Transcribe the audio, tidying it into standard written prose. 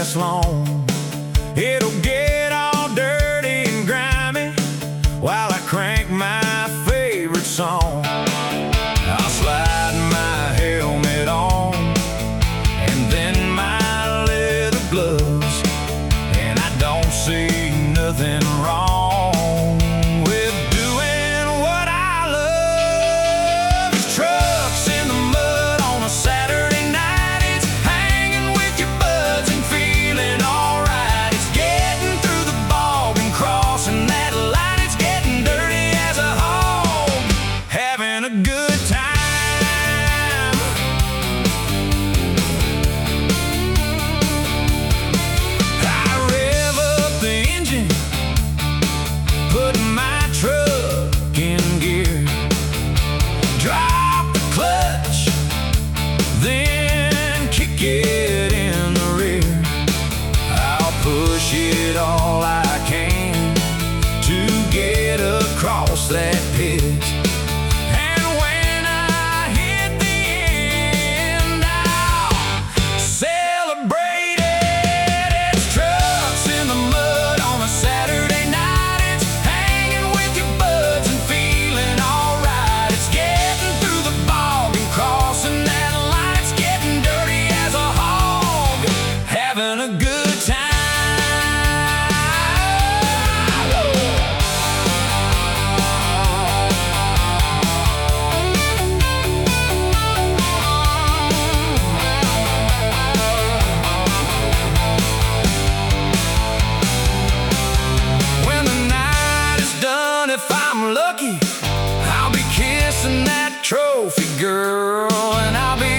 last long. It'll get all dirty and grimy while I crank my favorite song. I'll slide my helmet on and then my leather gloves, and I don't see nothing wrong with doing what I love. It's trucks in the mud on a Saturday night. It's hanging with your buds and feeling alright. It's getting through the bog and crossing that line. It's getting dirty as a hog, having a good time. I rev up the engine, put my truck in gear, drop the clutch, then kick it in the rear. I'll push it all I can to get across that pitch. And when I hit the end, I'll celebrate it. It's trucks in the mud on a Saturday night. It's hanging with your buds and feeling alright. It's getting through the bog and crossing that line. It's getting dirty as a hog, having a good time. When the night is done, if I'm lucky, I'll be kissing that trophy girl, and I'll be